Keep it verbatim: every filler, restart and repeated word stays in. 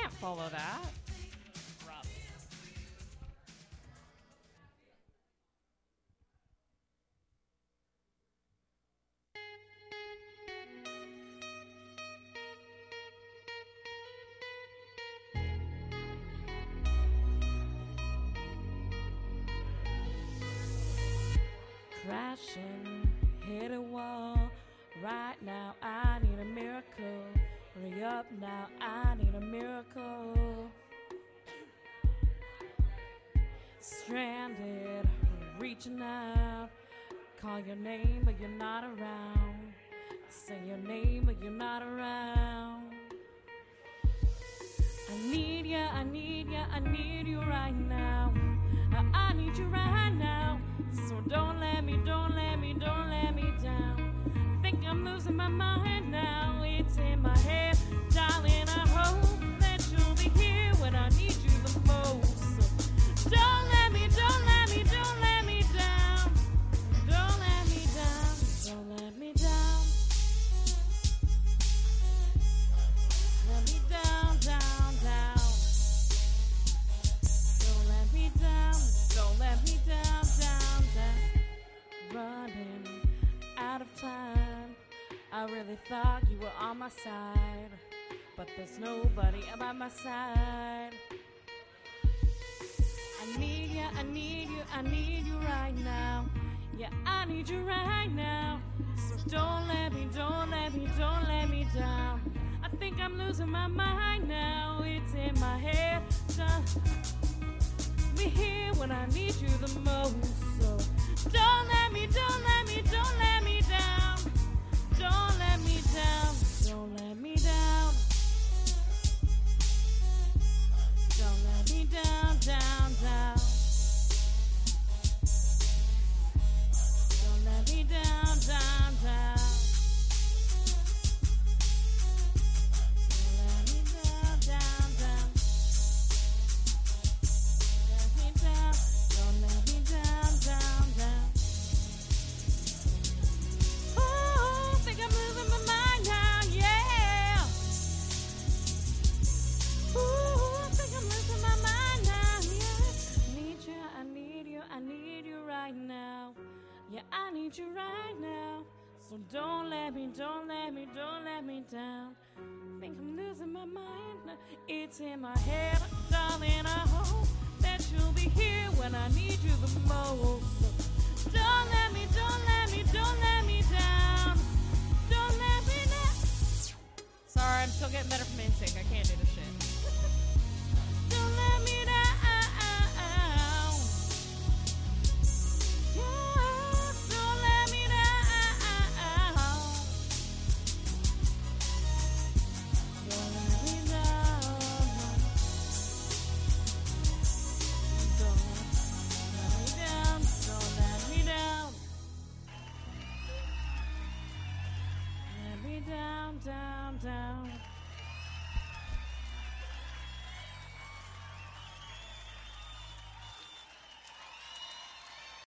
can't follow that. Rough. Crashing, hit a wall. Right now, I need a miracle. Hurry up now, I need a miracle. Stranded, reaching out. Call your name, but you're not around. Say your name, but you're not around. I need ya, I need ya, I need you right now. I, I need you right now. So don't let me, don't let me, don't let me down. Think I'm losing my mind now. It's in my head, darling. I hope that you'll be here when I need you the most. So don't let me, don't let me, don't let me down. Don't let me down. Don't let me down. Let me down, down, down. Don't let me down. Don't let me down, down, down. Running out of time. I really thought you were on my side, but there's nobody by my side. I need you, I need you, I need you right now. Yeah, I need you right now. So don't let me, don't let me, don't let me down. I think I'm losing my mind now. It's in my head. Don't be here when I need you the most. So don't let me, don't let me, don't let me down. Don't let me down. Don't let me down. Don't let me down, down, down. Don't let me down, down, down. Don't let me down, down, down. Let me down. Don't let me down, down, down. Ooh, think I'm losing my mind now, yeah. Ooh, think I'm losing my mind now, yeah. Need you, I need you, I need you right now. Yeah, I need you right now. So don't let me, don't let me, don't let me down. Think I'm losing my mind now. It's in my head, darling. I hope that you'll be here when I need you the most. So don't let me, don't let me, don't let me down. Don't let me down. Sorry, I'm still getting better from NSYNC. I can't do this shit. Don't let me down. Yeah, don't let me down. Don't let me down. Don't let me down. Don't let me down. Let me down, down, down.